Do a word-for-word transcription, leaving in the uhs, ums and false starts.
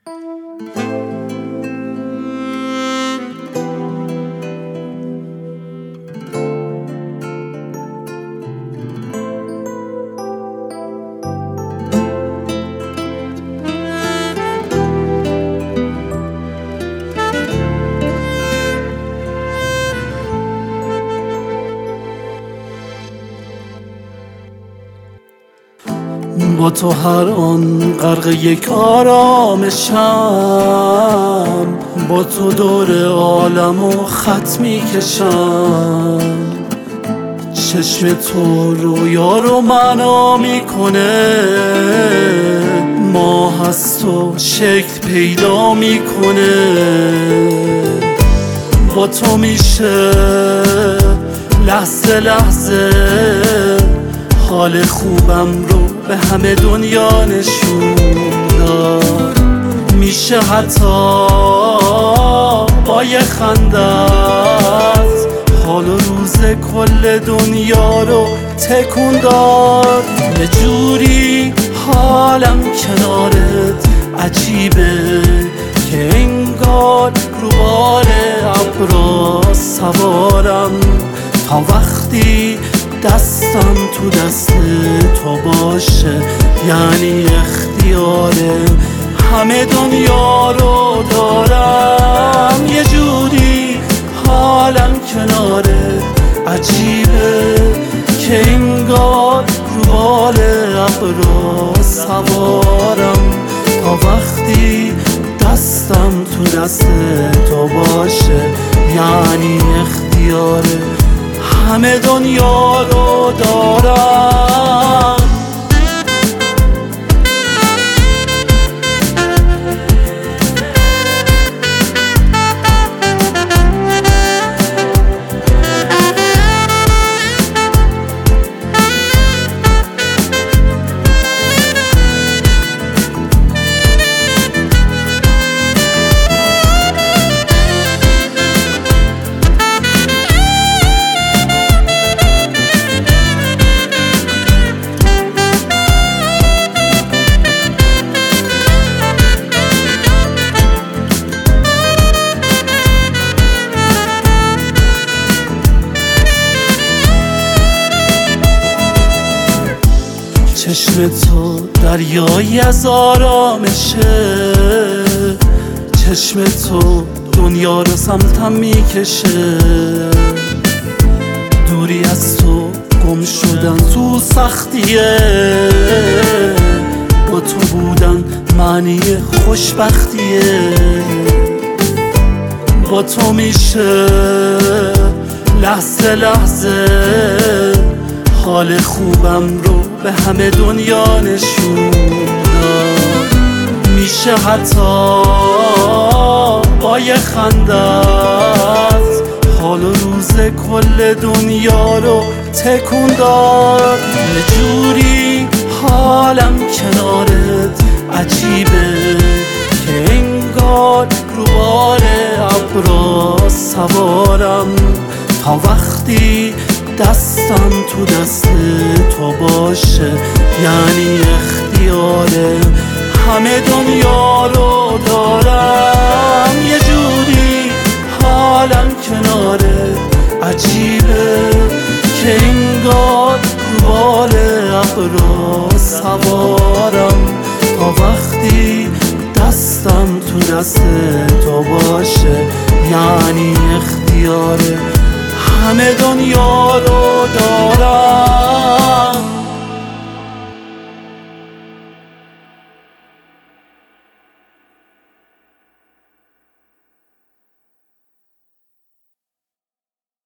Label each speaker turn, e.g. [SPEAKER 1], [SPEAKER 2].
[SPEAKER 1] با تو هر آن غرق یک آرامشم، با تو دور عالمو خط میکشم. چشم تو رویا رو معنا میکنه، ماه از تو شکل پیدا میکنه. با تو میشه لحظه لحظه حال خوبم رو به همه دنیا نشون داد. میشه حتی با یه خندت حال و روز کل دنیا رو تکون داد. یه جوری حالم کنارت عجیبه که انگار رو بال ابرا سوارم، تا وقتی دستم تو دست تو باشه یعنی اختیار همه دنیا رو دارم. یه جوری حالم کناره عجیبه که انگار رو بال ابرا سوارم، تا وقتی دستم تو دست تو باشه یعنی اختیار همه دنیا رو دارم. چشم تو دریایی از آرامشه، چشم تو دنیا رو سمتم میکشه. دوری از تو گم شدن تو سختیه، با تو بودن معنی خوشبختیه. با تو میشه لحظه لحظه حال خوبم رو به همه دنیا نشون داد. میشه حتی با یه خندت حال و روز کل دنیا رو تکون داد. یه جوری حالم کنارت عجیبه که انگار رو بال ابرا سوارم، تا وقتی دستم تو دست تو باشه یعنی اختیار همه دنیا رو دارم. یه جوری حالم کناره عجیبه که انگار رو بال ابرا سوارم، تا وقتی دستم تو دست تو باشه یعنی اختیار همه دنیا رو دارم.